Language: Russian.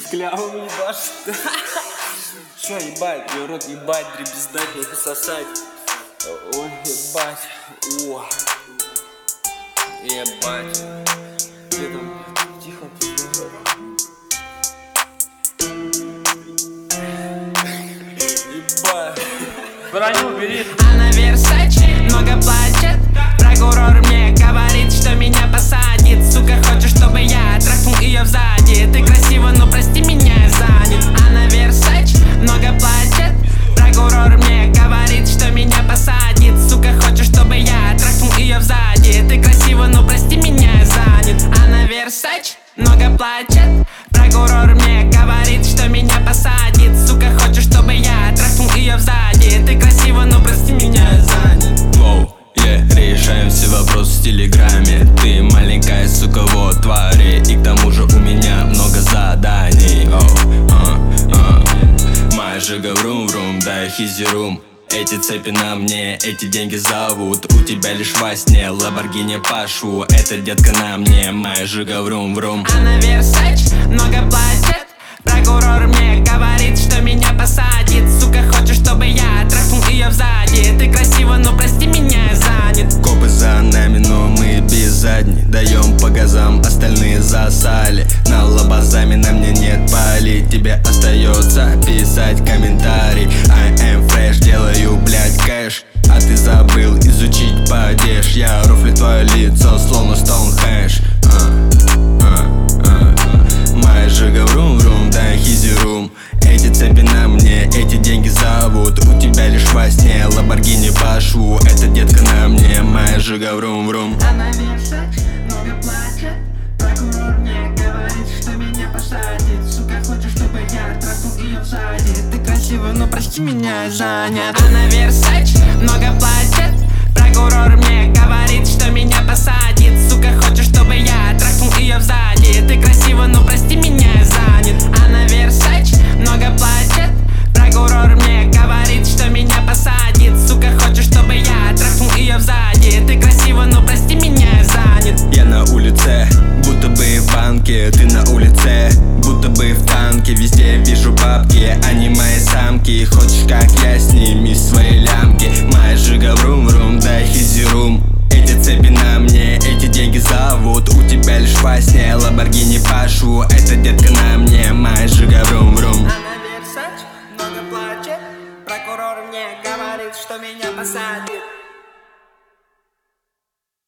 Клявом ебашь. Что, ебать, ее рот ебать, дребездать, не сосать. Ой, ебать. О. Ебать. Где там? Тихо. Ебать. Броню бери. Она Версаче много плачет. Прокурор мне говорит, что меня посадит. Сука, хочешь, чтобы я трахнул ее сзади? Ты красива, но прости меня, я занят. Она Версаче много плачет. Прокурор мне говорит, что меня посадит. Сука, хочешь, чтобы я трахнул ее сзади? Ты красива, но прости меня, я занят. Она Версаче много плачет. Прокурор мне говорит, что меня посадит. Сука, хочешь, чтобы я трахнул ее сзади? Ты красива, но прости меня, я занят. Воу, решаем все вопросы в телеграме. Ты маленькая, сука, вот твари. И к тому же у меня много заданий. Моя жига врум-врум, дай хизи-рум. Эти цепи на мне, эти деньги зовут. У тебя лишь во сне Ламборгини Пашу. Эта детка на мне, моя жига врум-врум. Она Версаче много плачет. Прокурор мне говорит, что меня посадит. Сука, хочешь, чтобы я трахнул ее сзади? Ты красива, но прости меня, я занят. Копы за нами, но мы без задней. Даем по газам, остальные засали. На лобазами на мне нет пали. Тебе остается писать комментарий. I am fresh, делаю, блять, кэш. А ты забыл изучить падеж. Я рофлю твое лицо, словно Стоунхендж. Моя жига врум-врум, дай хизи-рум. Эти цепи на мне, эти деньги зовут. У тебя лишь во сне Ламборгини Пашу. Эта детка на мне, моя жига врум-врум. Она Версаче много плачет. Прокурор мне говорит, что меня посадит. Сука, хочешь, чтобы я трахнул ее сзади? Ты красива, но прости меня, я занят. Она Версаче много плачет. Прокурор мне говорит, что меня посадит. Сука, хочешь, чтобы я трахнул ее сзади? Ты красива, но прости меня, я занят. Она Версаче много плачет. Прокурор мне говорит, что меня посадит. Сука, хочешь, чтобы я трахнул ее сзади? Ты красива, но прости меня, я занят. Я на улице, будто бы в банке. Ты на улице, будто бы в танке. Везде вижу бабки, они мои самки. Хочешь, как я, сними свои лямки. Моя жига врум-врум, дай хизи-рум. Эти цепи на мне, эти деньги зовут. У тебя лишь во сне Ламборгини Пашу. Эта детка на мне, моя жига врум-врум. Она Версаче много плачет. Прокурор мне говорит, что меня посадит.